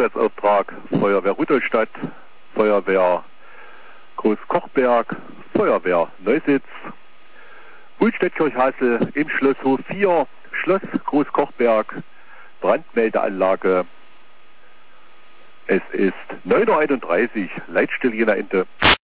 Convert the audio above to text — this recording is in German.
Einsatzauftrag Feuerwehr Rudolstadt, Feuerwehr Großkochberg, Feuerwehr Neusitz, Ulstedt-Kirchhassel im Schlosshof 4, Schloss Großkochberg, Brandmeldeanlage. Es ist 9:31 Uhr, Leitstelle Jena Ende.